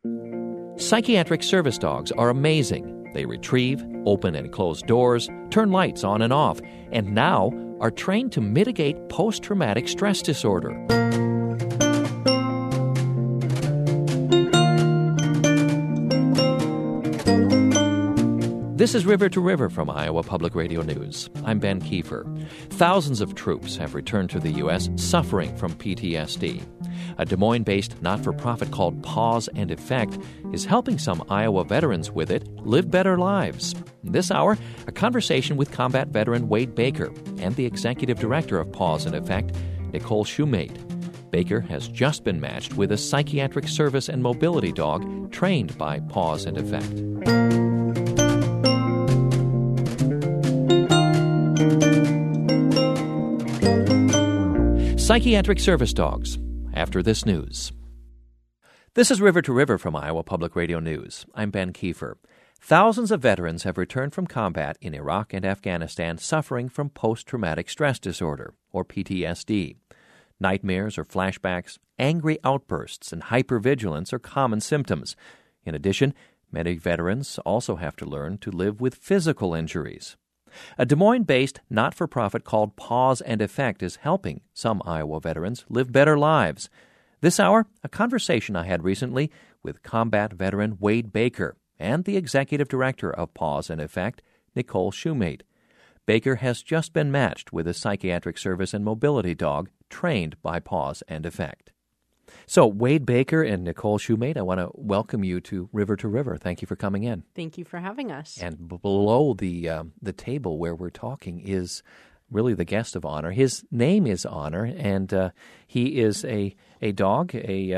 Psychiatric service dogs are amazing. They retrieve, open and close doors, turn lights on and off, and now are trained to mitigate post-traumatic stress disorder. This is River to River from Iowa Public Radio News. I'm Ben Kiefer. Thousands of troops have returned to the U.S. suffering from PTSD. A Des Moines-based not-for-profit called Pause and Effect is helping some Iowa veterans with it live better lives. This hour, a conversation with combat veteran Wade Baker and the executive director of Pause and Effect, Nicole Shumate. Baker has just been matched with a psychiatric service and mobility dog trained by Pause and Effect. Psychiatric service dogs, after this news. This is River to River from Iowa Public Radio News. I'm Ben Kiefer. Thousands of veterans have returned from combat in Iraq and Afghanistan suffering from post-traumatic stress disorder, or PTSD. Nightmares or flashbacks, angry outbursts, and hypervigilance are common symptoms. In addition, many veterans also have to learn to live with physical injuries. A Des Moines-based not-for-profit called Pause and Effect is helping some Iowa veterans live better lives. This hour, a conversation I had recently with combat veteran Wade Baker and the executive director of Pause and Effect, Nicole Shumate. Baker has just been matched with a psychiatric service and mobility dog trained by Pause and Effect. So, Wade Baker and Nicole Shumate, I want to welcome you to River. Thank you for coming in. Thank you for having us. And below the table where we're talking is really the guest of honor. His name is Honor, and he is a dog,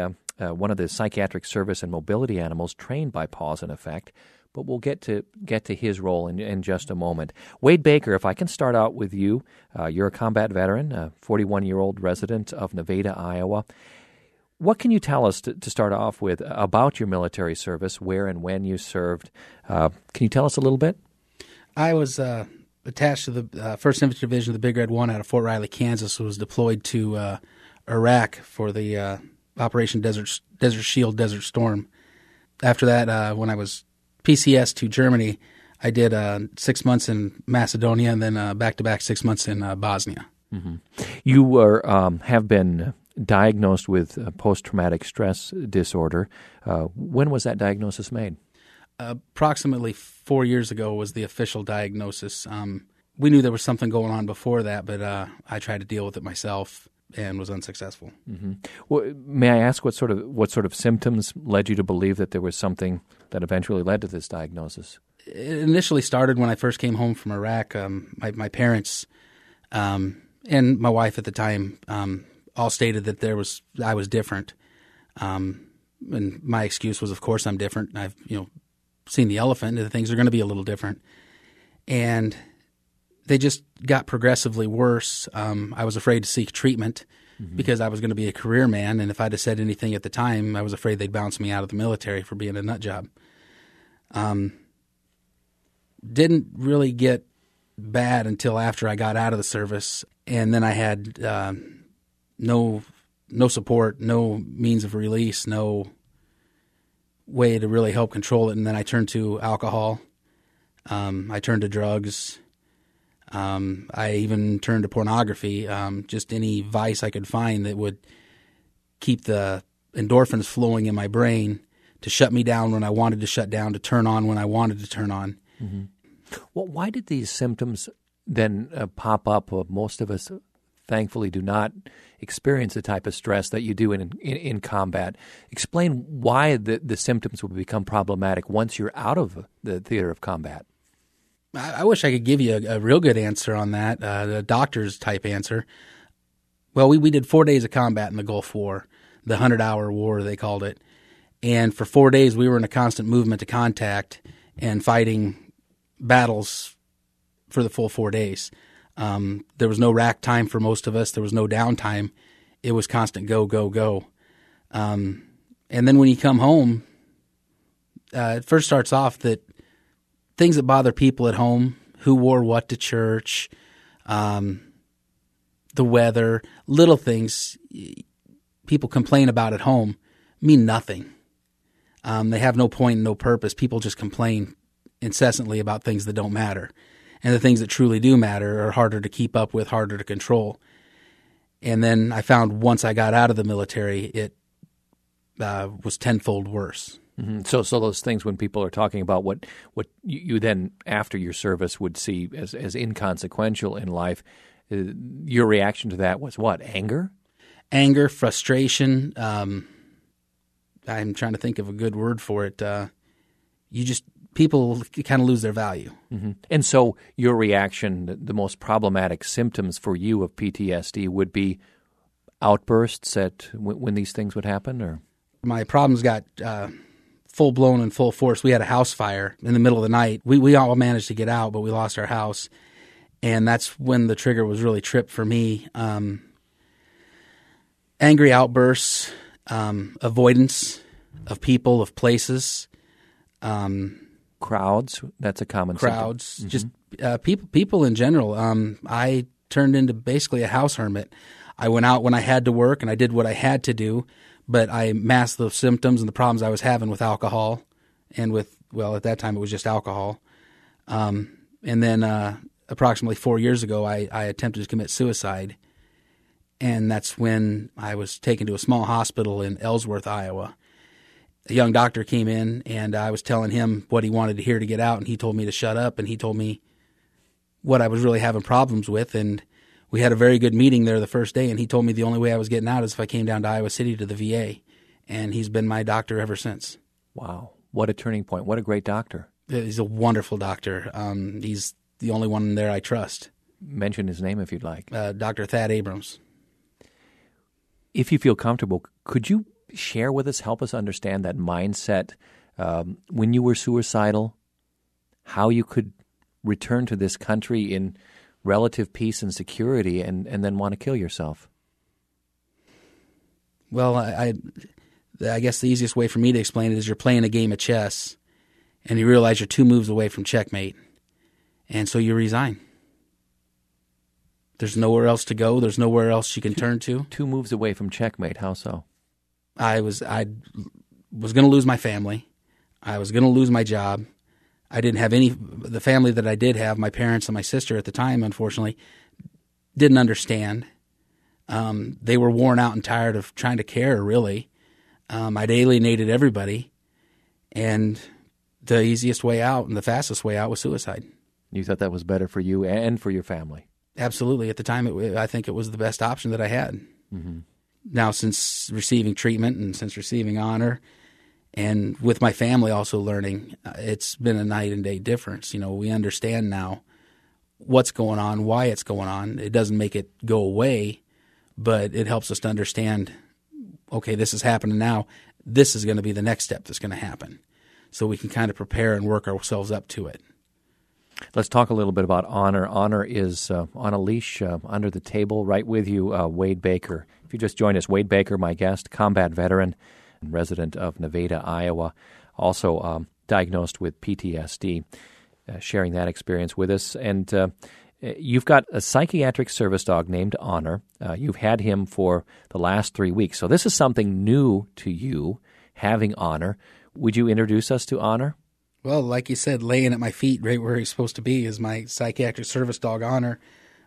one of the psychiatric service and mobility animals trained by Pause and Effect. But we'll get to his role in just a moment. Wade Baker, if I can start out with you. You're a combat veteran, a 41-year-old resident of Nevada, Iowa. What can you tell us to start off with about your military service, where and when you served? Can you tell us a little bit? I was attached to the 1st Infantry Division of the Big Red 1 out of Fort Riley, Kansas. Was deployed to Iraq for the Operation Desert Shield, Desert Storm. After that, when I was PCS to Germany, I did 6 months in Macedonia and then back-to-back 6 months in Bosnia. Mm-hmm. You were have been diagnosed with post-traumatic stress disorder. When was that diagnosis made? Approximately 4 years ago was the official diagnosis. We knew there was something going on before that, but I tried to deal with it myself and was unsuccessful. Mm-hmm. Well, may I ask what sort of symptoms led you to believe that there was something that eventually led to this diagnosis? It initially started when I first came home from Iraq. My parents and my wife at the time all stated that I was different, and my excuse was, of course, I'm different. I've seen the elephant, and things are going to be a little different, and they just got progressively worse. I was afraid to seek treatment because I was going to be a career man, and if I'd have said anything at the time, I was afraid they'd bounce me out of the military for being a nut job. Didn't really get bad until after I got out of the service, and then I had no support, no means of release, no way to really help control it. And then I turned to alcohol. I turned to drugs. I even turned to pornography, just any vice I could find that would keep the endorphins flowing in my brain to shut me down when I wanted to shut down, to turn on when I wanted to turn on. Mm-hmm. Well, why did these symptoms then pop up? Most of us, thankfully, do not experience the type of stress that you do in combat. Explain why the symptoms would become problematic once you're out of the theater of combat. I wish I could give you a real good answer on that, the doctor's type answer. Well, we did 4 days of combat in the Gulf War, the 100-hour war, they called it. And for 4 days, we were in a constant movement to contact and fighting battles for the full 4 days. There was no rack time for most of us. There was no downtime. It was constant go, go, go. And then when you come home, it first starts off that things that bother people at home, who wore what to church, the weather, little things people complain about at home mean nothing. They have no point and no purpose. People just complain incessantly about things that don't matter. And the things that truly do matter are harder to keep up with, harder to control. And then I found once I got out of the military, it was tenfold worse. Mm-hmm. So those things when people are talking about what you then after your service would see as inconsequential in life, your reaction to that was what? Anger? Anger, frustration. I'm trying to think of a good word for it. People kind of lose their value. Mm-hmm. And so your reaction, the most problematic symptoms for you of PTSD would be outbursts when these things would happen, or? My problems got full-blown and full force. We had a house fire in the middle of the night. We all managed to get out, but we lost our house. And that's when the trigger was really tripped for me. Angry outbursts, avoidance of people, of places. Crowds, that's a common crowds, symptom. Just people in general. I turned into basically a house hermit. I went out when I had to work, and I did what I had to do, but I masked the symptoms and the problems I was having with alcohol and at that time it was just alcohol. And then approximately 4 years ago, I attempted to commit suicide, and that's when I was taken to a small hospital in Ellsworth, Iowa. A young doctor came in, and I was telling him what he wanted to hear to get out, and he told me to shut up, and he told me what I was really having problems with, and we had a very good meeting there the first day, and he told me the only way I was getting out is if I came down to Iowa City to the VA, and he's been my doctor ever since. Wow. What a turning point. What a great doctor. He's a wonderful doctor. He's the only one there I trust. Mention his name if you'd like. Dr. Thad Abrams. If you feel comfortable, could you share with us, help us understand that mindset when you were suicidal, how you could return to this country in relative peace and security and then want to kill yourself? Well, I guess the easiest way for me to explain it is you're playing a game of chess and you realize you're 2 moves away from checkmate, and so you resign. There's nowhere else to go. There's nowhere else you can turn to. 2 moves away from checkmate. How so? I was going to lose my family. I was going to lose my job. I didn't have the family that I did have, my parents and my sister at the time, unfortunately, didn't understand. They were worn out and tired of trying to care, really. I'd alienated everybody, and the easiest way out and the fastest way out was suicide. You thought that was better for you and for your family? Absolutely. At the time, I think it was the best option that I had. Mm-hmm. Now, since receiving treatment and since receiving honor, and with my family also learning, it's been a night and day difference. We understand now what's going on, why it's going on. It doesn't make it go away, but it helps us to understand, okay, this is happening now. This is going to be the next step that's going to happen. So we can kind of prepare and work ourselves up to it. Let's talk a little bit about honor. Honor is on a leash under the table right with you, Wade Baker. If you just joined us, Wade Baker, my guest, combat veteran and resident of Nevada, Iowa, also diagnosed with PTSD, sharing that experience with us. And you've got a psychiatric service dog named Honor. You've had him for the last 3 weeks. So this is something new to you, having Honor. Would you introduce us to Honor? Well, like you said, laying at my feet right where he's supposed to be is my psychiatric service dog, Honor.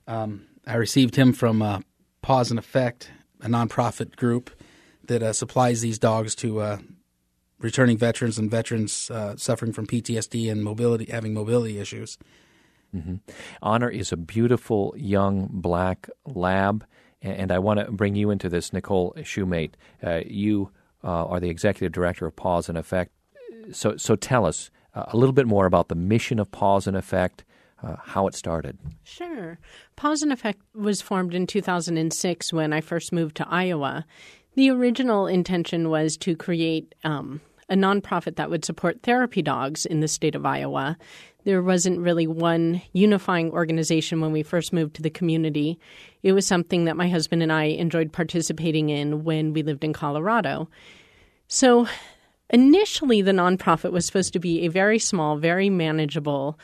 I received him from Pause and Effect, a nonprofit group that supplies these dogs to returning veterans and veterans suffering from PTSD and having mobility issues. Mm-hmm. Honor is a beautiful young black lab, and I want to bring you into this, Nicole Shoemate. You are the executive director of Pause and Effect. So tell us a little bit more about the mission of Pause and Effect, how it started. Sure. Pause and Effect was formed in 2006 when I first moved to Iowa. The original intention was to create a nonprofit that would support therapy dogs in the state of Iowa. There wasn't really one unifying organization when we first moved to the community. It was something that my husband and I enjoyed participating in when we lived in Colorado. So initially, the nonprofit was supposed to be a very small, very manageable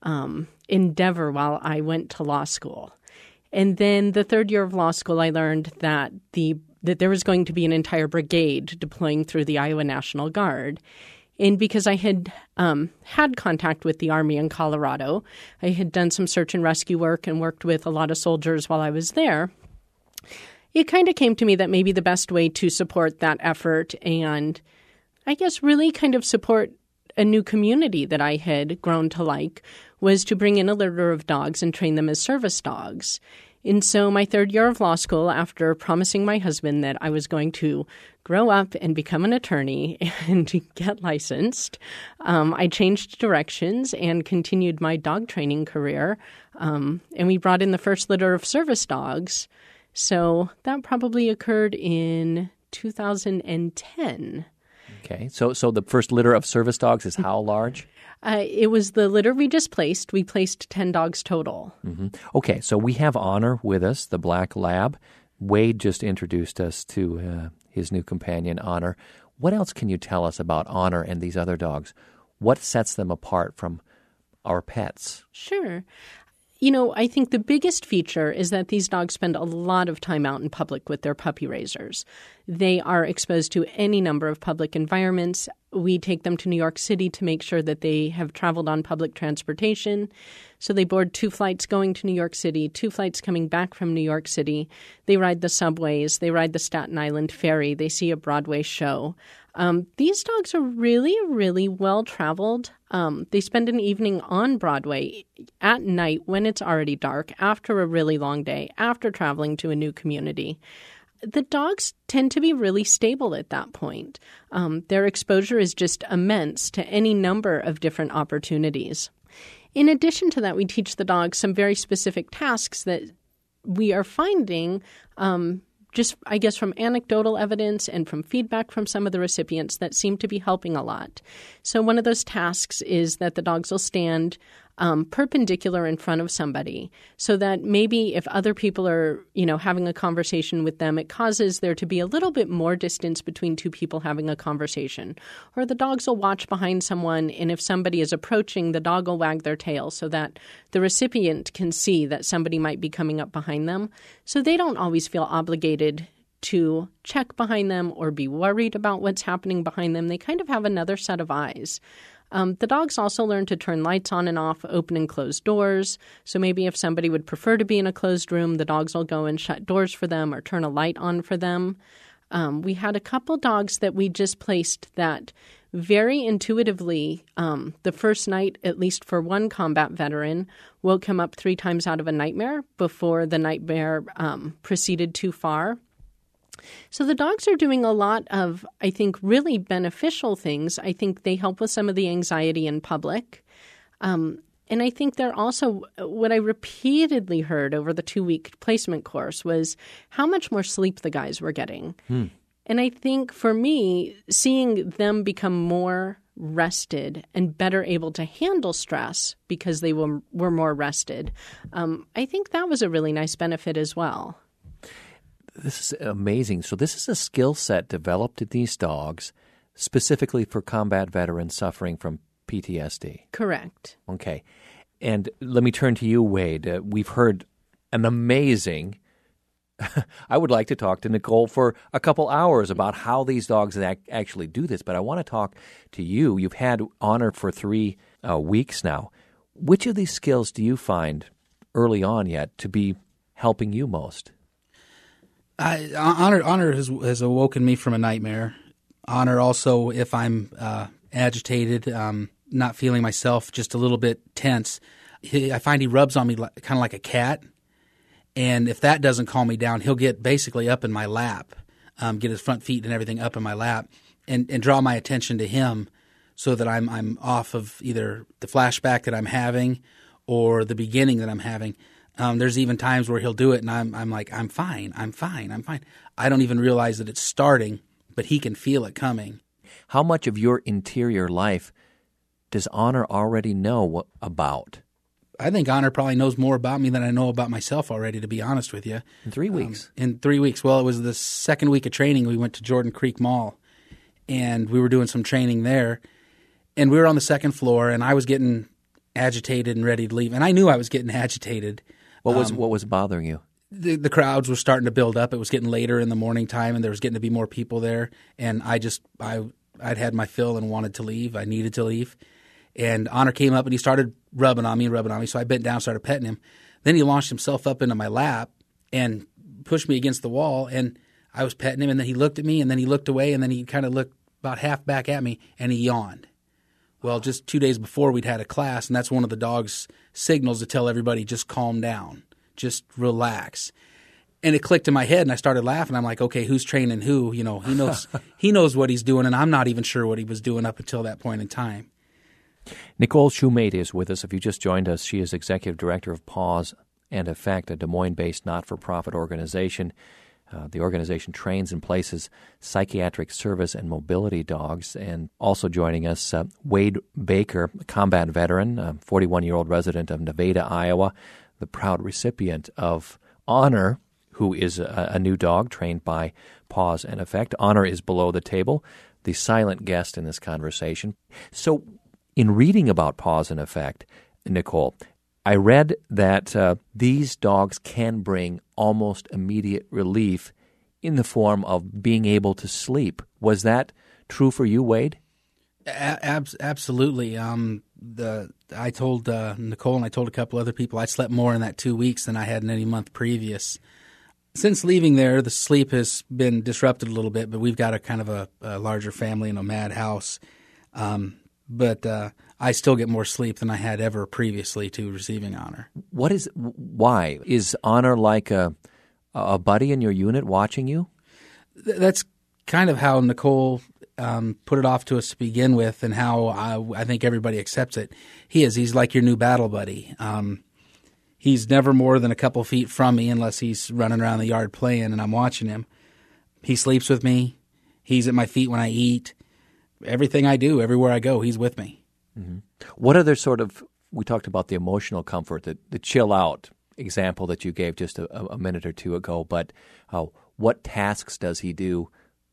endeavor while I went to law school. And then the third year of law school, I learned that the that there was going to be an entire brigade deploying through the Iowa National Guard. And because I had had contact with the Army in Colorado, I had done some search and rescue work and worked with a lot of soldiers while I was there, it kind of came to me that maybe the best way to support that effort and I guess really kind of support a new community that I had grown to like was to bring in a litter of dogs and train them as service dogs. And so my third year of law school, after promising my husband that I was going to grow up and become an attorney and get licensed, I changed directions and continued my dog training career. And we brought in the first litter of service dogs. So that probably occurred in 2010. Okay. So the first litter of service dogs is how large? It was the litter we just placed. We placed 10 dogs total. Mm-hmm. Okay, so we have Honor with us, the black lab. Wade just introduced us to his new companion, Honor. What else can you tell us about Honor and these other dogs? What sets them apart from our pets? Sure. You know, I think the biggest feature is that these dogs spend a lot of time out in public with their puppy raisers. They are exposed to any number of public environments. We take them to New York City to make sure that they have traveled on public transportation. So they board 2 flights going to New York City, 2 flights coming back from New York City. They ride the subways. They ride the Staten Island Ferry. They see a Broadway show. These dogs are really, really well-traveled. They spend an evening on Broadway at night when it's already dark, after a really long day, after traveling to a new community. The dogs tend to be really stable at that point. Their exposure is just immense to any number of different opportunities. In addition to that, we teach the dogs some very specific tasks that we are finding just, I guess, from anecdotal evidence and from feedback from some of the recipients that seem to be helping a lot. So one of those tasks is that the dogs will stand perpendicular in front of somebody so that maybe if other people are, having a conversation with them, it causes there to be a little bit more distance between 2 people having a conversation. Or the dogs will watch behind someone, and if somebody is approaching, the dog will wag their tail so that the recipient can see that somebody might be coming up behind them. So they don't always feel obligated to check behind them or be worried about what's happening behind them. They kind of have another set of eyes. The dogs also learn to turn lights on and off, open and close doors. So maybe if somebody would prefer to be in a closed room, the dogs will go and shut doors for them or turn a light on for them. We had a couple dogs that we just placed that very intuitively, the first night, at least for one combat veteran, woke him up 3 times out of a nightmare before the nightmare proceeded too far. So the dogs are doing a lot of, I think, really beneficial things. I think they help with some of the anxiety in public. And I think they're also, what I repeatedly heard over the 2-week placement course was how much more sleep the guys were getting. And I think for me, seeing them become more rested and better able to handle stress because they were more rested, I think that was a really nice benefit as well. This is amazing. So this is a skill set developed in these dogs specifically for combat veterans suffering from PTSD. Correct. Okay. And let me turn to you, Wade. We've heard an amazing I would like to talk to Nicole for a couple hours about how these dogs actually do this, but I want to talk to you. You've had Honor for 3 weeks now. Which of these skills do you find early on yet to be helping you most? Honor has awoken me from a nightmare. Honor also, if I'm agitated, not feeling myself, just a little bit tense, I find he rubs on me kind of like a cat. And if that doesn't calm me down, he'll get basically up in my lap, get his front feet and everything up in my lap, and draw my attention to him so that I'm off of either the flashback that I'm having or the beginning that I'm having. There's even times where he'll do it, and I'm like, I'm fine. I don't even realize that it's starting, but he can feel it coming. How much of your interior life does Honor already know about? I think Honor probably knows more about me than I know about myself already, to be honest with you. In 3 weeks? In 3 weeks. Well, it was the second week of training. We went to Jordan Creek Mall, and we were doing some training there. And we were on the second floor, and I was getting agitated and ready to leave. And I knew I was getting agitated. What was bothering you? the crowds were starting to build up. It was getting later in the morning time, and there was getting to be more people there. And I'd had my fill and wanted to leave. I needed to leave. And Honor came up, and he started rubbing on me. So I bent down, started petting him. Then he launched himself up into my lap and pushed me against the wall. And I was petting him, and then he looked at me, and then he looked away, and then he kind of looked about half back at me, and he yawned. Well, just 2 days before, we'd had a class, and that's one of the dog's signals to tell everybody, just calm down, just relax. And it clicked in my head, and I started laughing. I'm like, okay, who's training who? You know, he knows what he's doing, and I'm not even sure what he was doing up until that point in time. Nicole Shumate is with us. If you just joined us, she is Executive Director of Pause and Effect, a Des Moines-based not-for-profit organization. The organization trains and places psychiatric service and mobility dogs. And also joining us, Wade Baker, a combat veteran, a 41-year-old resident of Nevada, Iowa, the proud recipient of Honor, who is a new dog trained by Pause and Effect. Honor is below the table, the silent guest in this conversation. So in reading about Pause and Effect, Nicole, I read that these dogs can bring almost immediate relief in the form of being able to sleep. Was that true for you, Wade? Absolutely. I told Nicole and I told a couple other people I slept more in that 2 weeks than I had in any month previous. Since leaving there, the sleep has been disrupted a little bit, but we've got a kind of a larger family in a mad house. But I still get more sleep than I had ever previously to receiving Honor. Why? Is Honor like a buddy in your unit watching you? That's kind of how Nicole put it off to us to begin with, and how I think everybody accepts it. He's like your new battle buddy. He's never more than a couple feet from me unless he's running around the yard playing and I'm watching him. He sleeps with me. He's at my feet when I eat. Everything I do, everywhere I go, he's with me. Mm-hmm. What other sort of, we talked about the emotional comfort, the chill out example that you gave just a minute or two ago, but what tasks does he do?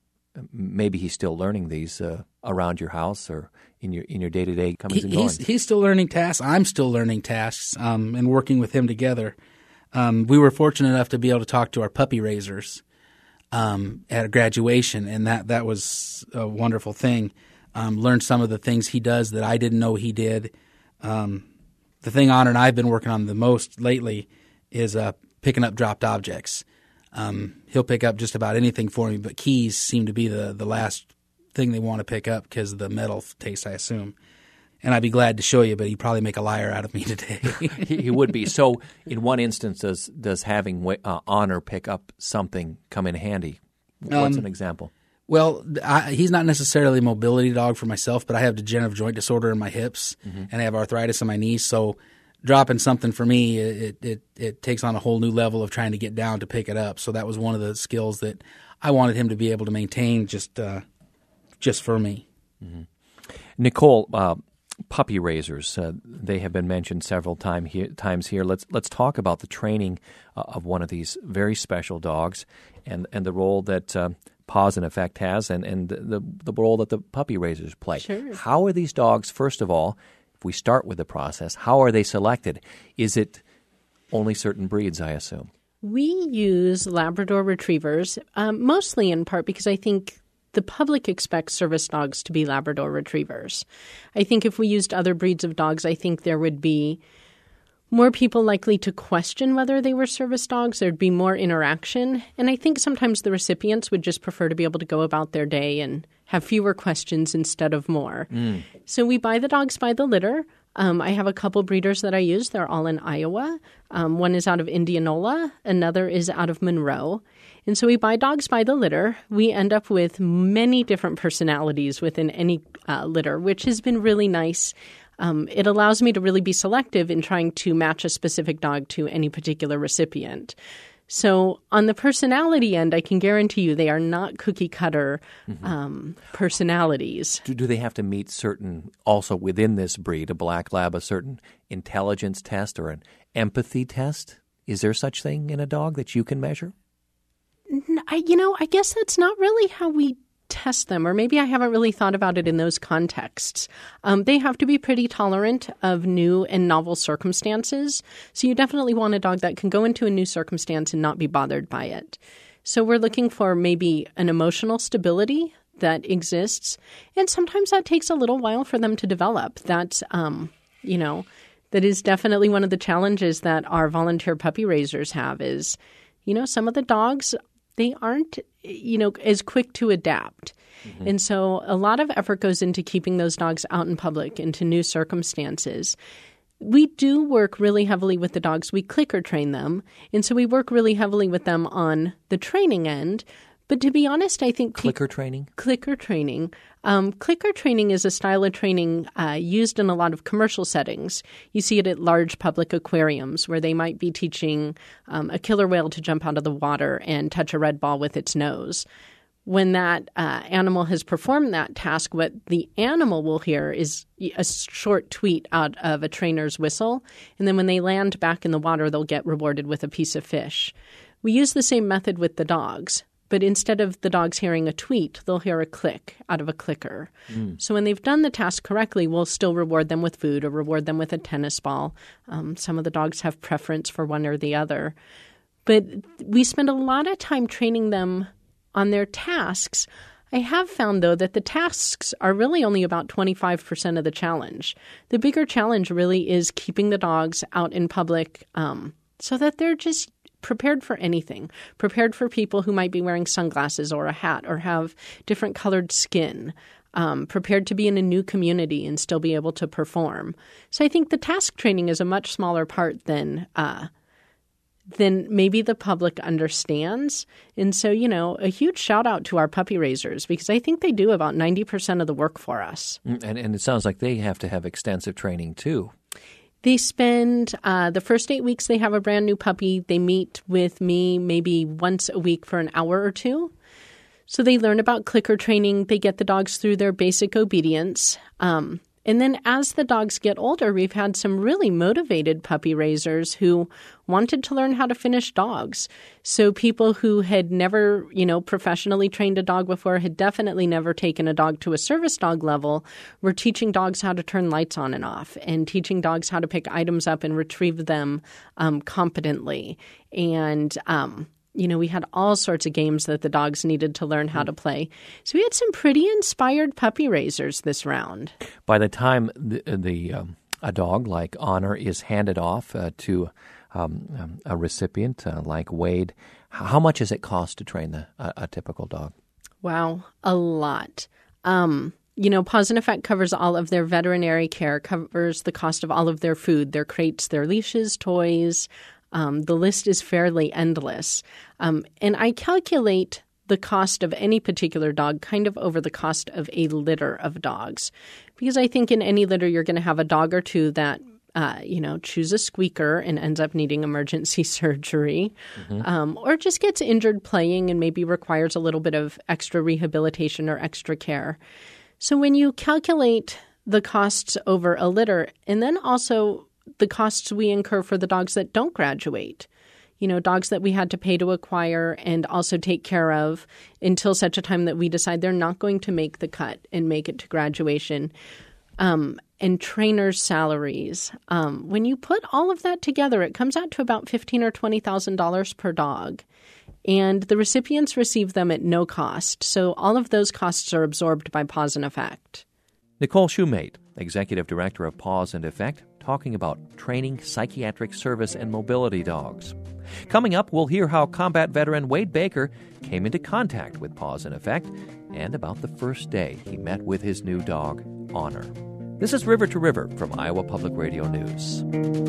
Maybe he's still learning these around your house or in your day-to-day comings and goings. He's still learning tasks. I'm still learning tasks and working with him together. We were fortunate enough to be able to talk to our puppy raisers at a graduation, and that was a wonderful thing. Learned some of the things he does that I didn't know he did. The thing Honor and I have been working on the most lately is picking up dropped objects. He'll pick up just about anything for me, but keys seem to be the last thing they want to pick up because of the metal taste, I assume. And I'd be glad to show you, but he'd probably make a liar out of me today. He would be. So in one instance, does having Honor pick up something come in handy? What's an example? Well, he's not necessarily a mobility dog for myself, but I have degenerative joint disorder in my hips, and I have arthritis in my knees. So dropping something for me, it takes on a whole new level of trying to get down to pick it up. So that was one of the skills that I wanted him to be able to maintain just for me. Mm-hmm. Nicole, puppy raisers, they have been mentioned several times here. Let's talk about the training of one of these very special dogs and the role that Pause and Effect has and the role that the puppy raisers play. Sure. How are these dogs, first of all, if we start with the process, how are they selected? Is it only certain breeds, I assume? We use Labrador Retrievers, mostly in part because I think the public expects service dogs to be Labrador Retrievers. I think if we used other breeds of dogs, I think there would be more people likely to question whether they were service dogs. There'd be more interaction. And I think sometimes the recipients would just prefer to be able to go about their day and have fewer questions instead of more. So we buy the dogs by the litter. I have a couple breeders that I use. They're all in Iowa. One is out of Indianola. Another is out of Monroe. And so we buy dogs by the litter. We end up with many different personalities within any litter, which has been really nice. It allows me to really be selective in trying to match a specific dog to any particular recipient. So on the personality end, I can guarantee you they are not cookie-cutter personalities. Do they have to meet certain, also within this breed, a black lab, a certain intelligence test or an empathy test? Is there such thing in a dog that you can measure? I guess that's not really how we test them, or maybe I haven't really thought about it in those contexts. They have to be pretty tolerant of new and novel circumstances. So you definitely want a dog that can go into a new circumstance and not be bothered by it. So we're looking for maybe an emotional stability that exists. And sometimes that takes a little while for them to develop. That's, that is definitely one of the challenges that our volunteer puppy raisers have is, some of the dogs, they aren't, as quick to adapt. Mm-hmm. And so a lot of effort goes into keeping those dogs out in public into new circumstances. We do work really heavily with the dogs. We clicker train them. And so we work really heavily with them on the training end. But to be honest, I think clicker training? Clicker training. Clicker training is a style of training used in a lot of commercial settings. You see it at large public aquariums where they might be teaching a killer whale to jump out of the water and touch a red ball with its nose. When that animal has performed that task, what the animal will hear is a short tweet out of a trainer's whistle. And then when they land back in the water, they'll get rewarded with a piece of fish. We use the same method with the dogs. But instead of the dogs hearing a tweet, they'll hear a click out of a clicker. So when they've done the task correctly, we'll still reward them with food or reward them with a tennis ball. Some of the dogs have preference for one or the other. But we spend a lot of time training them on their tasks. I have found, though, that the tasks are really only about 25% of the challenge. The bigger challenge really is keeping the dogs out in public so that they're just prepared for anything, prepared for people who might be wearing sunglasses or a hat or have different colored skin, prepared to be in a new community and still be able to perform. So I think the task training is a much smaller part than maybe the public understands. And so, a huge shout out to our puppy raisers because I think they do about 90% of the work for us. And it sounds like they have to have extensive training too. They spend the first 8 weeks they have a brand new puppy. They meet with me maybe once a week for an hour or two. So they learn about clicker training. They get the dogs through their basic obedience. And then as the dogs get older, we've had some really motivated puppy raisers who wanted to learn how to finish dogs. So people who had never, professionally trained a dog before, had definitely never taken a dog to a service dog level, were teaching dogs how to turn lights on and off and teaching dogs how to pick items up and retrieve them competently. And we had all sorts of games that the dogs needed to learn how to play. So we had some pretty inspired puppy raisers this round. By the time a dog like Honor is handed off to a recipient like Wade, how much does it cost to train a typical dog? Wow, a lot. Paws in Effect covers all of their veterinary care, covers the cost of all of their food, their crates, their leashes, toys. The list is fairly endless. And I calculate the cost of any particular dog kind of over the cost of a litter of dogs. Because I think in any litter you're going to have a dog or two that, choose a squeaker and ends up needing emergency surgery, or just gets injured playing and maybe requires a little bit of extra rehabilitation or extra care. So when you calculate the costs over a litter and then also the costs we incur for the dogs that don't graduate, dogs that we had to pay to acquire and also take care of until such a time that we decide they're not going to make the cut and make it to graduation, and trainers' salaries. When you put all of that together, it comes out to about $15,000 or $20,000 per dog. And the recipients receive them at no cost. So all of those costs are absorbed by Paws in Effect. Nicole Shumate, Executive Director of Paws in Effect, talking about training psychiatric service and mobility dogs. Coming up, we'll hear how combat veteran Wade Baker came into contact with Paws in Effect and about the first day he met with his new dog, Honor. This is River to River from Iowa Public Radio News.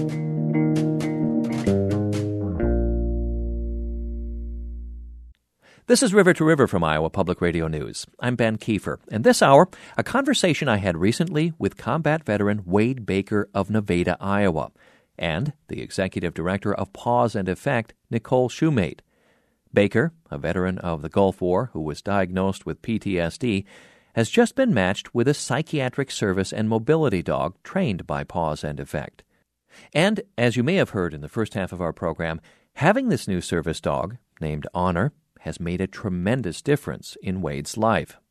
This is River to River from Iowa Public Radio News. I'm Ben Kiefer, and this hour, a conversation I had recently with combat veteran Wade Baker of Nevada, Iowa, and the Executive Director of Paws in Effect, Nicole Shumate. Baker, a veteran of the Gulf War who was diagnosed with PTSD, has just been matched with a psychiatric service and mobility dog trained by Paws in Effect. And, as you may have heard in the first half of our program, having this new service dog, named Honor, has made a tremendous difference in Wade's life.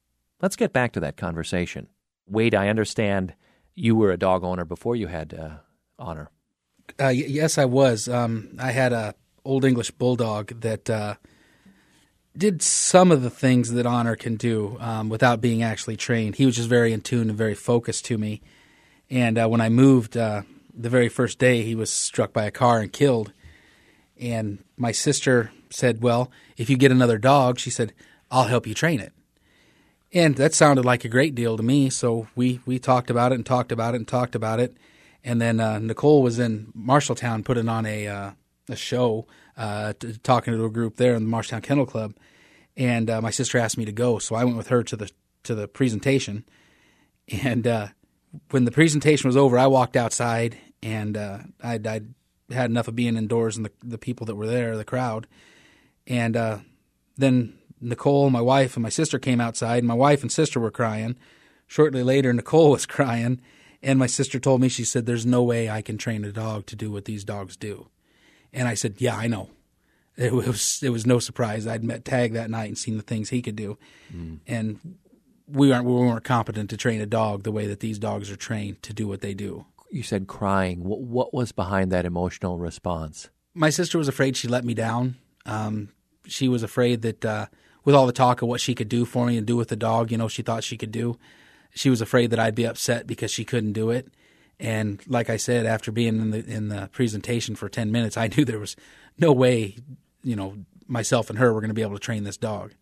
Let's get back to that conversation. Wade, I understand you were a dog owner before you had Honor. Yes, I was. I had a Old English Bulldog that did some of the things that Honor can do without being actually trained. He was just very in tune and very focused to me. And when I moved, the very first day, he was struck by a car and killed. And my sister said, well, if you get another dog, she said, I'll help you train it. And that sounded like a great deal to me, so we talked about it and talked about it and talked about it. And then Nicole was in Marshalltown putting on a show, talking to a group there in the Marshalltown Kennel Club. And my sister asked me to go, so I went with her to the presentation. And when the presentation was over, I walked outside, and I'd had enough of being indoors and the people that were there, the crowd. And then Nicole, my wife, and my sister came outside. My wife and sister were crying. Shortly later, Nicole was crying, and my sister told me, she said, there's no way I can train a dog to do what these dogs do. And I said, yeah, I know. It was no surprise. I'd met Tag that night and seen the things he could do. And we weren't competent to train a dog the way that these dogs are trained to do what they do. You said crying. What was behind that emotional response? My sister was afraid she'd let me down. She was afraid that with all the talk of what she could do for me and do with the dog, she thought she could do, she was afraid that I'd be upset because she couldn't do it. And like I said, after being in the presentation for 10 minutes, I knew there was no way, myself and her were going to be able to train this dog.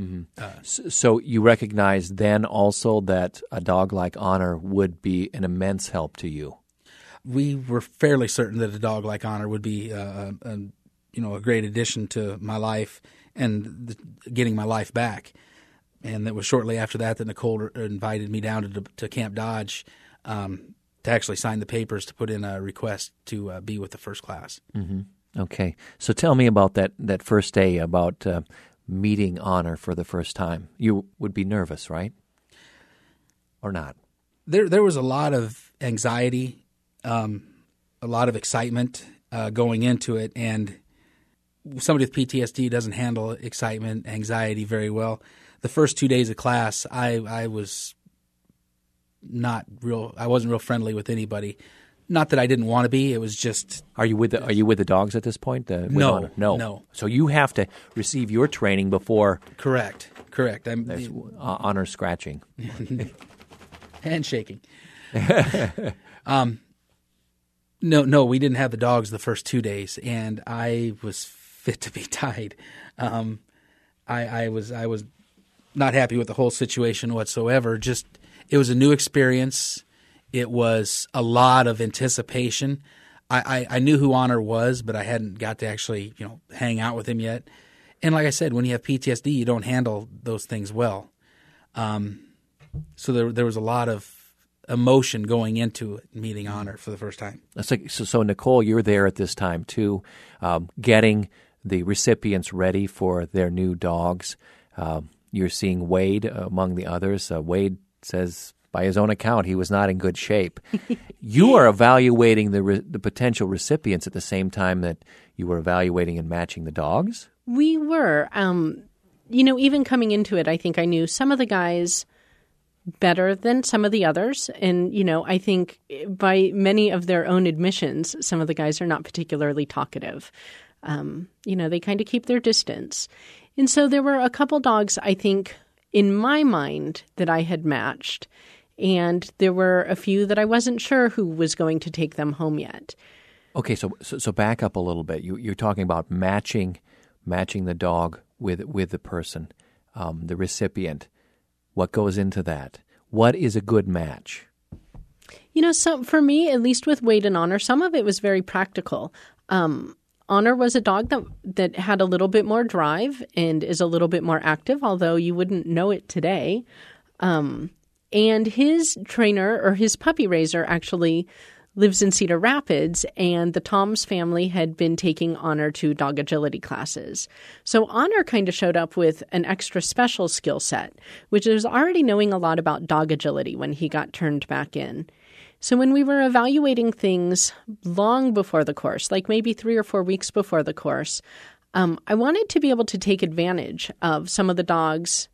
So you recognized then also that a dog like Honor would be an immense help to you. We were fairly certain that a dog like Honor would be a great addition to my life and getting my life back. And that was shortly after that Nicole invited me down to Camp Dodge to actually sign the papers to put in a request to be with the first class. Mm-hmm. Okay. So tell me about that first day, about meeting Honor for the first time. You would be nervous, right? Or not? There was a lot of anxiety, a lot of excitement going into it, and somebody with PTSD doesn't handle excitement, anxiety very well. The first 2 days of class, I was not real. I wasn't real friendly with anybody. Not that I didn't want to be. It was just. Are you with the dogs at this point? No. So you have to receive your training before. Correct. That's Honor scratching and shaking. No, we didn't have the dogs the first 2 days, and I was fit to be tied. I was not happy with the whole situation whatsoever. Just it was a new experience. It was a lot of anticipation. I knew who Honor was, but I hadn't got to actually hang out with him yet. And like I said, when you have PTSD, you don't handle those things well. So there was a lot of emotion going into it, meeting Honor for the first time. So Nicole, you're there at this time too, getting the recipients ready for their new dogs. You're seeing Wade among the others. Wade says, by his own account, he was not in good shape. You are evaluating the potential recipients at the same time that you were evaluating and matching the dogs? We were. Even coming into it, I think I knew some of the guys better than some of the others. And, I think by many of their own admissions, some of the guys are not particularly talkative. They kind of keep their distance. And so there were a couple dogs, I think, in my mind that I had matched. And there were a few that I wasn't sure who was going to take them home yet. Okay, so back up a little bit. You're talking about matching the dog with the person, the recipient. What goes into that? What is a good match? So for me, at least with Wade and Honor, some of it was very practical. Honor was a dog that had a little bit more drive and is a little bit more active, although you wouldn't know it today. And his trainer or his puppy raiser actually lives in Cedar Rapids, and the Toms family had been taking Honor to dog agility classes. So Honor kind of showed up with an extra special skill set, which is already knowing a lot about dog agility when he got turned back in. So when we were evaluating things long before the course, like maybe 3 or 4 weeks before the course, I wanted to be able to take advantage of some of the dogs,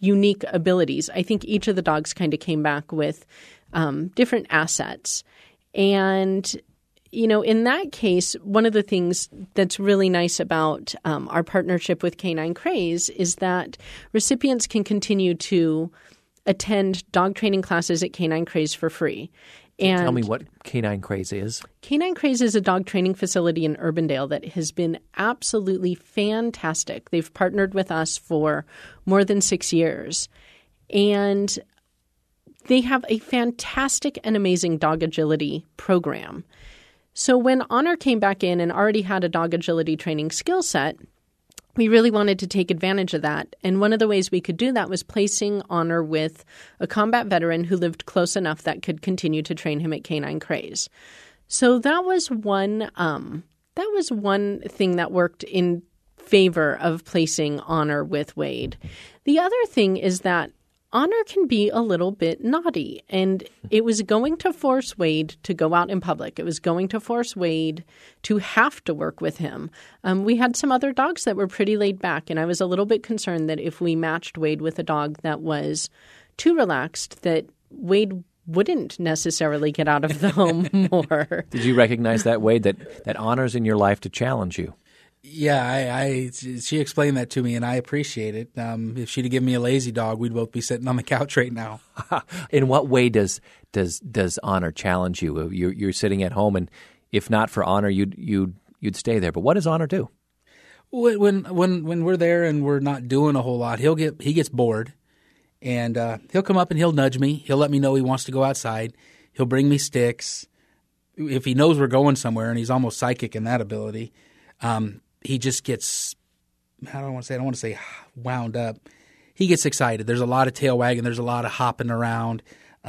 unique abilities. I think each of the dogs kind of came back with different assets. And, in that case, one of the things that's really nice about our partnership with Canine Craze is that recipients can continue to attend dog training classes at Canine Craze for free. And tell me what Canine Craze is. Canine Craze is a dog training facility in Urbandale that has been absolutely fantastic. They've partnered with us for more than 6 years. And they have a fantastic and amazing dog agility program. So when Honor came back in and already had a dog agility training skill set, we really wanted to take advantage of that. And one of the ways we could do that was placing Honor with a combat veteran who lived close enough that could continue to train him at Canine Craze. So that was one thing that worked in favor of placing Honor with Wade. The other thing is that Honor can be a little bit naughty, and it was going to force Wade to go out in public. It was going to force Wade to have to work with him. We had some other dogs that were pretty laid back, and I was a little bit concerned that if we matched Wade with a dog that was too relaxed, that Wade wouldn't necessarily get out of the home more. Did you recognize that, Wade, that Honor's in your life to challenge you? Yeah, she explained that to me, and I appreciate it. If she'd have given me a lazy dog, we'd both be sitting on the couch right now. In what way does Honor challenge you? You're sitting at home, and if not for Honor, you'd stay there. But what does Honor do? When we're there and we're not doing a whole lot, he gets bored, and he'll come up and he'll nudge me. He'll let me know he wants to go outside. He'll bring me sticks. If he knows we're going somewhere, and he's almost psychic in that ability. He just gets, I don't want to say wound up. He gets excited. There's a lot of tail wagging. There's a lot of hopping around.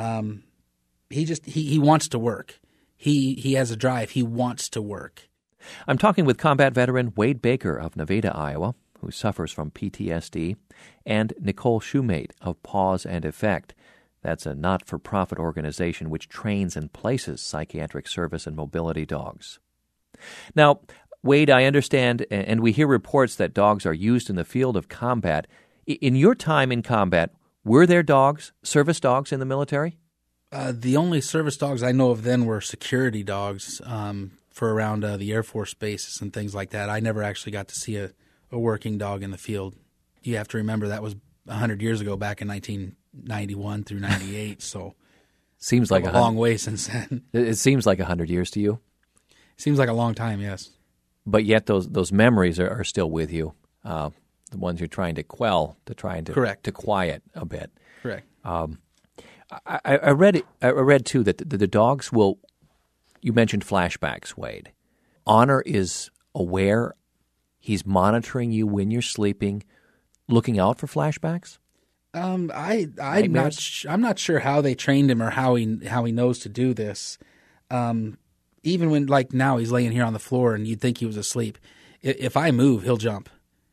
He wants to work. He has a drive. He wants to work. I'm talking with combat veteran Wade Baker of Nevada, Iowa, who suffers from PTSD, and Nicole Shoemate of Pause and Effect. That's a not-for-profit organization which trains and places psychiatric service and mobility dogs. Now, Wade, I understand, and we hear reports that dogs are used in the field of combat. In your time in combat, were there dogs, service dogs in the military? The only service dogs I know of then were security dogs for around the Air Force bases and things like that. I never actually got to see a working dog in the field. You have to remember that was 100 years ago, back in 1991 through 98, so seems like a long way since then. It seems like 100 years to you? Seems like a long time, yes. But yet those memories are still with you, the ones you're trying to quell, Correct. To quiet a bit. Correct. I read too that the dogs will. You mentioned flashbacks, Wade. Honor is aware. He's monitoring you when you're sleeping, looking out for flashbacks. I'm not sure how they trained him or how he knows to do this. Even when, like now, he's laying here on the floor and you'd think he was asleep. If I move, he'll jump.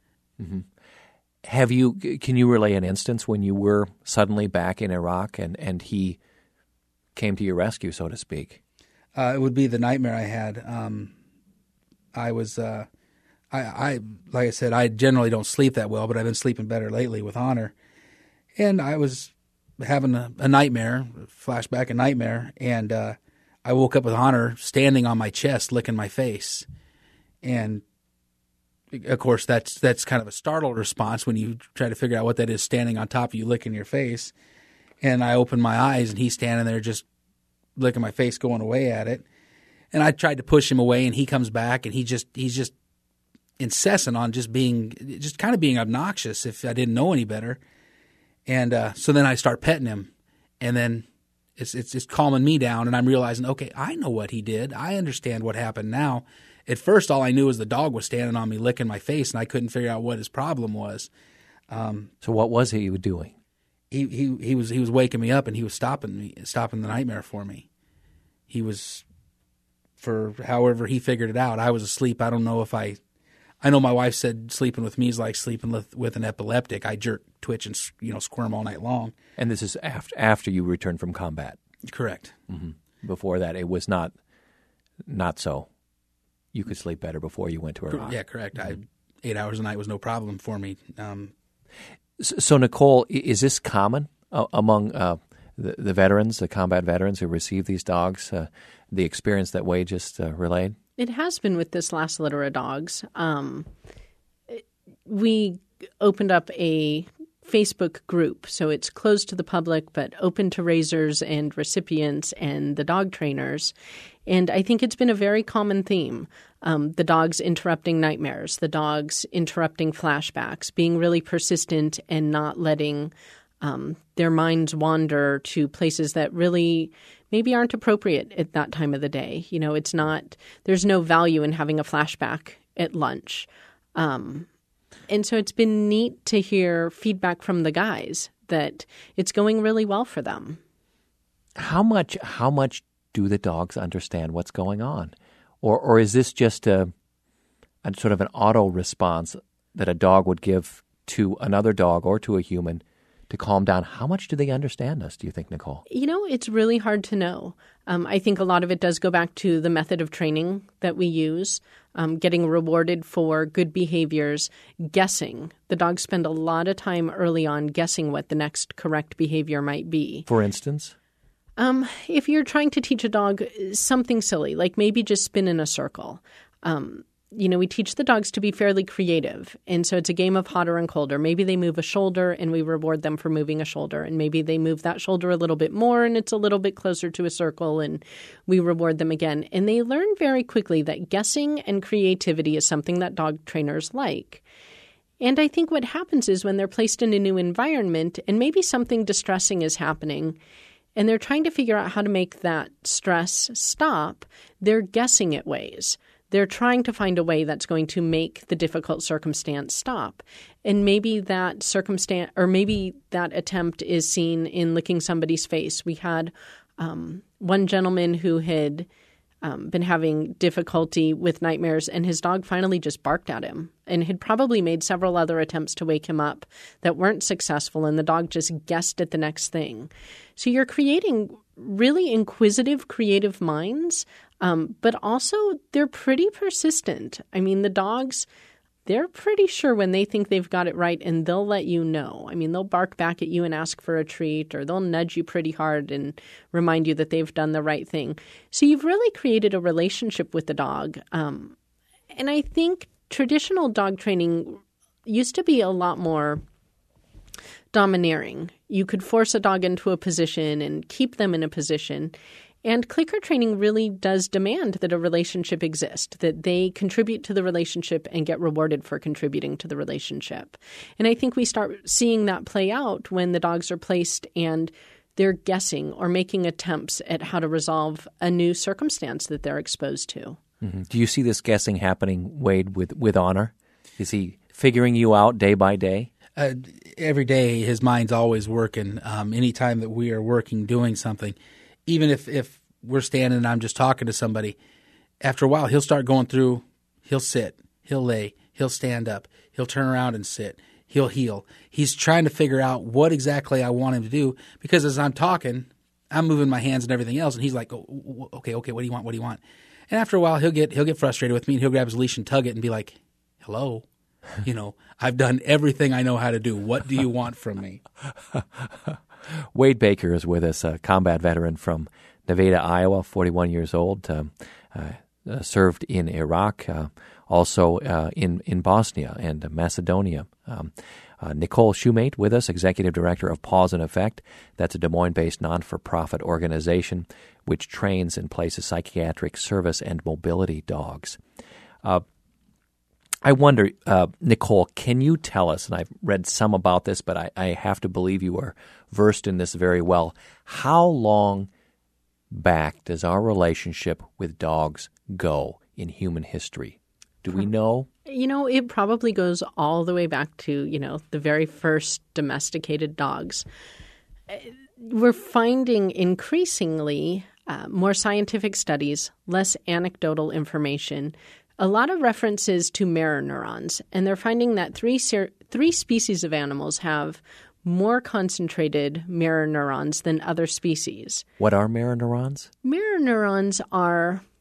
Mm-hmm. Can you relay an instance when you were suddenly back in Iraq and he came to your rescue, so to speak? It would be the nightmare I had. I was, like I said, I generally don't sleep that well, but I've been sleeping better lately with Honor. And I was having a nightmare, flashback a nightmare, and I woke up with Honor standing on my chest, licking my face. And, of course, that's kind of a startled response when you try to figure out what that is, standing on top of you, licking your face. And I opened my eyes, and he's standing there just licking my face, going away at it. And I tried to push him away, and he comes back, and he's just incessant on just kind of being obnoxious if I didn't know any better. And so then I start petting him, and then it's calming me down, and I'm realizing, okay, I know what he did. I understand what happened now. At first, all I knew was the dog was standing on me, licking my face, and I couldn't figure out what his problem was. So what was he doing? He was waking me up, and he was stopping the nightmare for me. He was, for however he figured it out. I was asleep. I don't know if I know my wife said sleeping with me is like sleeping with an epileptic. I jerk, twitch, and squirm all night long. And this is after you returned from combat? Correct. Mm-hmm. Before that, it was not so. You could sleep better before you went to Iraq. Yeah, correct. 8 hours a night was no problem for me. So, Nicole, is this common among the veterans, the combat veterans who receive these dogs, the experience that Wade just relayed? It has been with this last litter of dogs. We opened up a Facebook group, so it's closed to the public but open to raisers and recipients and the dog trainers. And I think it's been a very common theme. The dogs interrupting nightmares, the dogs interrupting flashbacks, being really persistent and not letting their minds wander to places that really maybe aren't appropriate at that time of the day. You know, there's no value in having a flashback at lunch. And so it's been neat to hear feedback from the guys that it's going really well for them. How much do the dogs understand what's going on? Or is this just a sort of an auto response that a dog would give to another dog or to a human to calm down? How much do they understand us, do you think, Nicole? You know, it's really hard to know. I think a lot of it does go back to the method of training that we use, getting rewarded for good behaviors, guessing. The dogs spend a lot of time early on guessing what the next correct behavior might be. For instance? If you're trying to teach a dog something silly, like maybe just spin in a circle, we teach the dogs to be fairly creative. And so it's a game of hotter and colder. Maybe they move a shoulder and we reward them for moving a shoulder. And maybe they move that shoulder a little bit more and it's a little bit closer to a circle and we reward them again. And they learn very quickly that guessing and creativity is something that dog trainers like. And I think what happens is when they're placed in a new environment and maybe something distressing is happening and they're trying to figure out how to make that stress stop, they're guessing at ways. They're trying to find a way that's going to make the difficult circumstance stop. And maybe that circumstance or maybe that attempt is seen in licking somebody's face. We had one gentleman who had been having difficulty with nightmares, and his dog finally just barked at him and had probably made several other attempts to wake him up that weren't successful, and the dog just guessed at the next thing. So you're creating really inquisitive, creative minds, but also they're pretty persistent. I mean, the dogs, they're pretty sure when they think they've got it right, and they'll let you know. I mean, they'll bark back at you and ask for a treat, or they'll nudge you pretty hard and remind you that they've done the right thing. So you've really created a relationship with the dog. And I think traditional dog training used to be a lot more domineering. You could force a dog into a position and keep them in a position. And clicker training really does demand that a relationship exist, that they contribute to the relationship and get rewarded for contributing to the relationship. And I think we start seeing that play out when the dogs are placed and they're guessing or making attempts at how to resolve a new circumstance that they're exposed to. Mm-hmm. Do you see this guessing happening, Wade, with Honor? Is he figuring you out day by day? Every day his mind's always working. Anytime that we are working, doing something, even if we're standing and I'm just talking to somebody, after a while he'll start going through, he'll sit, he'll lay, he'll stand up, he'll turn around and sit, he'll heel. He's trying to figure out what exactly I want him to do, because as I'm talking, I'm moving my hands and everything else, and he's like, oh, okay, what do you want? And after a while he'll get frustrated with me, and he'll grab his leash and tug it and be like, hello, I've done everything I know how to do. What do you want from me? Wade Baker is with us, a combat veteran from Nevada, Iowa, 41 years old, served in Iraq, also in Bosnia and Macedonia. Nicole Shumate with us, Executive Director of Pause and Effect. That's a Des Moines-based non-for-profit organization which trains and places psychiatric service and mobility dogs. I wonder, Nicole, can you tell us, and I've read some about this, but I have to believe you are versed in this very well, how long back does our relationship with dogs go in human history? Do we know? It probably goes all the way back to, the very first domesticated dogs. We're finding increasingly more scientific studies, less anecdotal information, a lot of references to mirror neurons, and they're finding that three species of animals have more concentrated mirror neurons than other species. What are mirror neurons? Mirror neurons are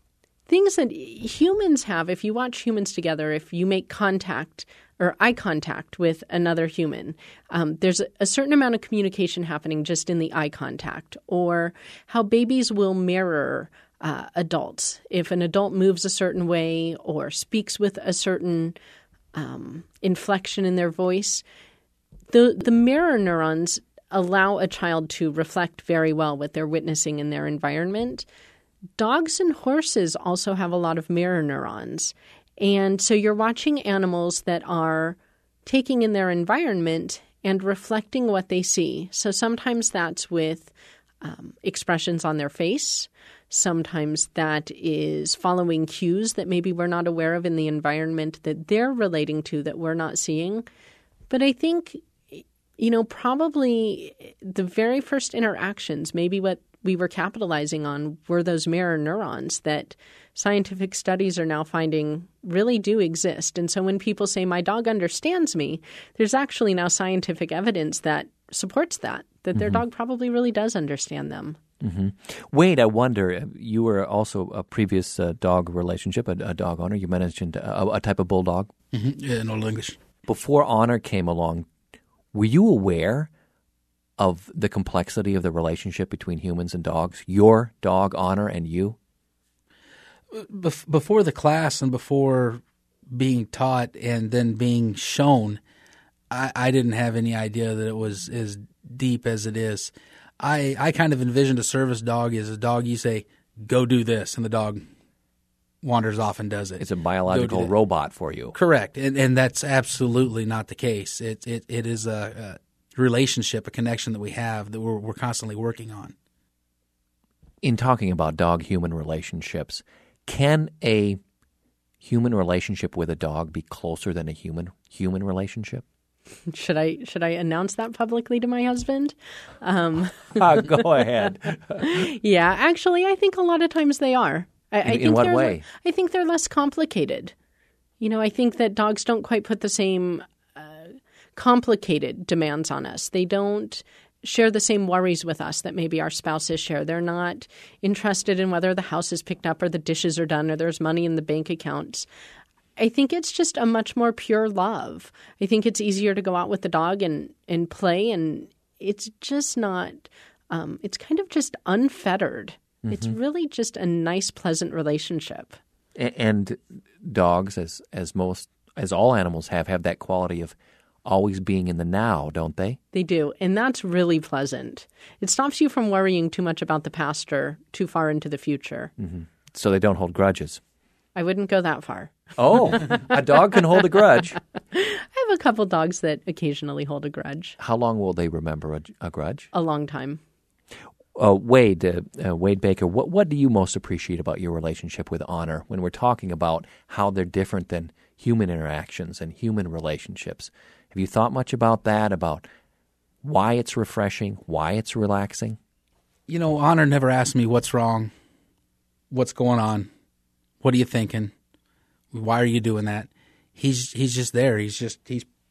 things that humans have. If you watch humans together, if you make contact or eye contact with another human, there's a certain amount of communication happening just in the eye contact, or how babies will mirror adults. If an adult moves a certain way or speaks with a certain inflection in their voice, the mirror neurons allow a child to reflect very well what they're witnessing in their environment. Dogs and horses also have a lot of mirror neurons. And so you're watching animals that are taking in their environment and reflecting what they see. So sometimes that's with expressions on their face. Sometimes that is following cues that maybe we're not aware of in the environment that they're relating to that we're not seeing. But I think, probably the very first interactions, maybe what we were capitalizing on were those mirror neurons that scientific studies are now finding really do exist. And so when people say, my dog understands me, there's actually now scientific evidence that supports that their dog probably really does understand them. Mm-hmm. Wade, I wonder, you were also a previous dog relationship, a dog owner. You mentioned a type of bulldog. Mm-hmm. Yeah, in Old English. Before Honor came along, were you aware of the complexity of the relationship between humans and dogs? Your dog, Honor, and you? Before the class and before being taught and then being shown, I didn't have any idea that it was as deep as it is. I kind of envisioned a service dog as a dog you say, go do this, and the dog wanders off and does it. It's a biological robot for you. Correct, and that's absolutely not the case. It is a relationship, a connection that we have that we're constantly working on. In talking about dog-human relationships, can a human relationship with a dog be closer than a human relationship? Should I announce that publicly to my husband? Go ahead. Yeah, actually, I think a lot of times they are. In what way? I think they're less complicated. I think that dogs don't quite put the same complicated demands on us. They don't share the same worries with us that maybe our spouses share. They're not interested in whether the house is picked up or the dishes are done or there's money in the bank accounts. I think it's just a much more pure love. I think it's easier to go out with the dog and play, and it's just not it's kind of just unfettered. Mm-hmm. It's really just a nice, pleasant relationship. And dogs, as all animals have that quality of always being in the now, don't they? They do, and that's really pleasant. It stops you from worrying too much about the past or too far into the future. Mm-hmm. So they don't hold grudges. I wouldn't go that far. Oh, a dog can hold a grudge. I have a couple dogs that occasionally hold a grudge. How long will they remember a grudge? A long time. Wade Baker, what do you most appreciate about your relationship with Honor when we're talking about how they're different than human interactions and human relationships? Have you thought much about that, about why it's refreshing, why it's relaxing? Honor never asked me what's wrong, what's going on, what are you thinking, why are you doing that? He's just there. He's just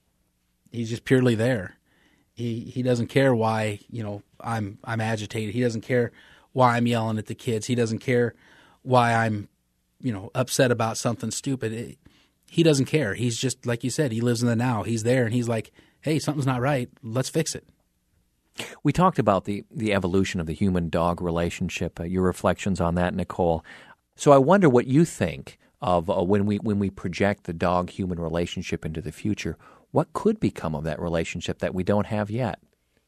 purely there. He doesn't care why I'm agitated. He doesn't care why I'm yelling at the kids. He doesn't care why I'm upset about something stupid. He doesn't care. He's just, like you said, he lives in the now. He's there, and he's like, hey, something's not right. Let's fix it. We talked about the evolution of the human-dog relationship, your reflections on that, Nicole. So I wonder what you think of when we project the dog-human relationship into the future. What could become of that relationship that we don't have yet?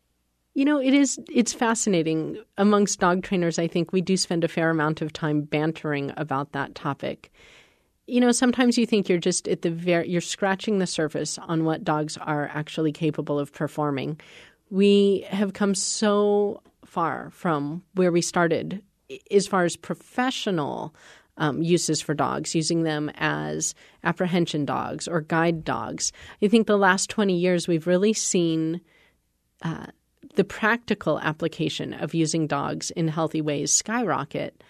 It's fascinating. Amongst dog trainers, I think we do spend a fair amount of time bantering about that topic. Sometimes you think you're just you're scratching the surface on what dogs are actually capable of performing. We have come so far from where we started as far as professional uses for dogs, using them as apprehension dogs or guide dogs. I think the last 20 years we've really seen the practical application of using dogs in healthy ways skyrocket.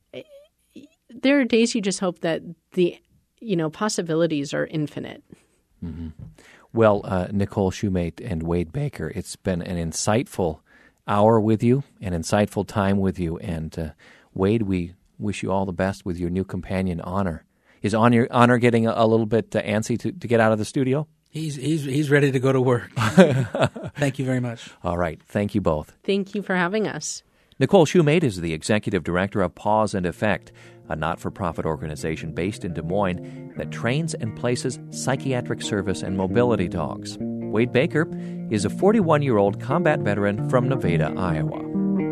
There are days you just hope that the possibilities are infinite. Mm-hmm. Well, Nicole Shumate and Wade Baker, it's been an insightful hour with you, an insightful time with you. And Wade, we wish you all the best with your new companion, Honor. Is Honor getting a little bit antsy to get out of the studio? He's ready to go to work. Thank you very much. All right. Thank you both. Thank you for having us. Nicole Shumate is the executive director of Pause and Effect, a not-for-profit organization based in Des Moines that trains and places psychiatric service and mobility dogs. Wade Baker is a 41-year-old combat veteran from Nevada, Iowa.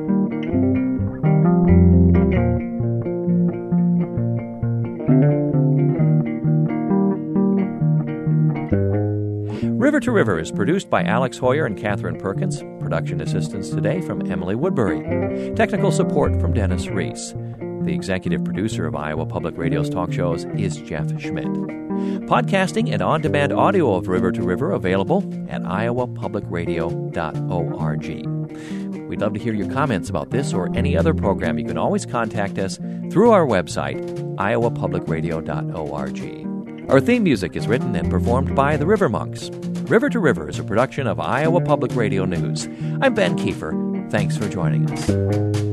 River to River is produced by Alex Hoyer and Catherine Perkins. Production assistance today from Emily Woodbury. Technical support from Dennis Reese. The executive producer of Iowa Public Radio's talk shows is Jeff Schmidt. Podcasting and on-demand audio of River to River available at iowapublicradio.org. We'd love to hear your comments about this or any other program. You can always contact us through our website, iowapublicradio.org. Our theme music is written and performed by the River Monks. River to River is a production of Iowa Public Radio News. I'm Ben Kiefer. Thanks for joining us.